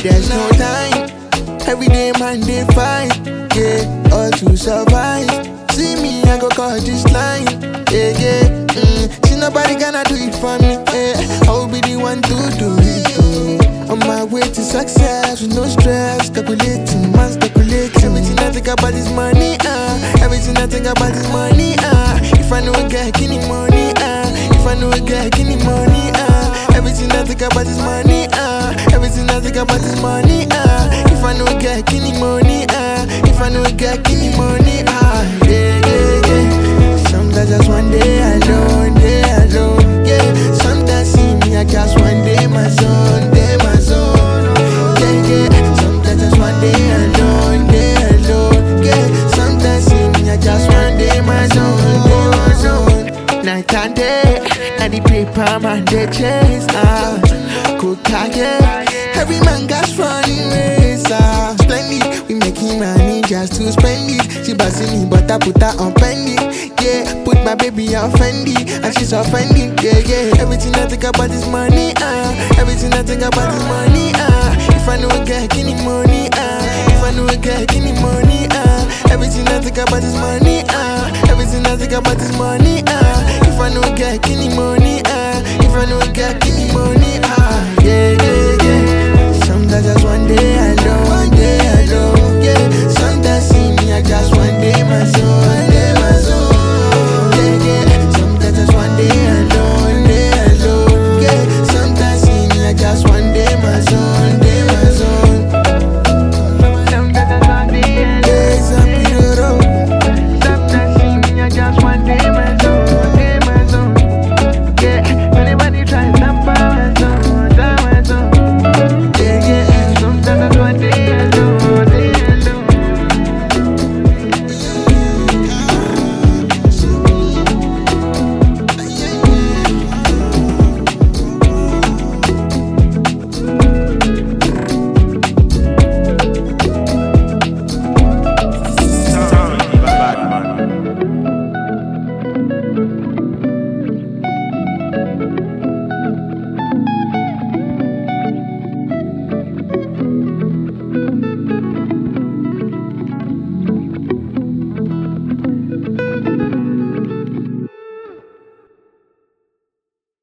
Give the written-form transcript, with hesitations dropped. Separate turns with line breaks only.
there's no time. Every day man they fight, yeah, all to survive. See me, I go call this line, yeah, yeah. See nobody gonna do it for me, yeah. I will be the one to do it, oh. On my way to success with no stress, calculating, man speculating. Everything I think about is money, everything I think about is money, If I know I get any money, if I know I get any money, everything I think about is money, everything I think about is money, If I know I get any money, if I know I get any money, yeah, yeah, yeah. Sometimes just one day alone, yeah. Sometimes see me, I just one day my zone, yeah, yeah. Sometimes just one day alone, yeah. Sometimes see me, I just one day my zone. Night and day, and the paper man they chase, coca, yeah. Every man got running race, splendid. We making money just to spend it. She buzzing me, but I put her on pendy. Yeah, put my baby on Fendi, and she's offending. Yeah, yeah. Everything I think about is money, everything I think about is money, If I know I get any money, if I know I get any money, everything I think about is money, everything I think about is money, If I know I get any money, if I know I get any money,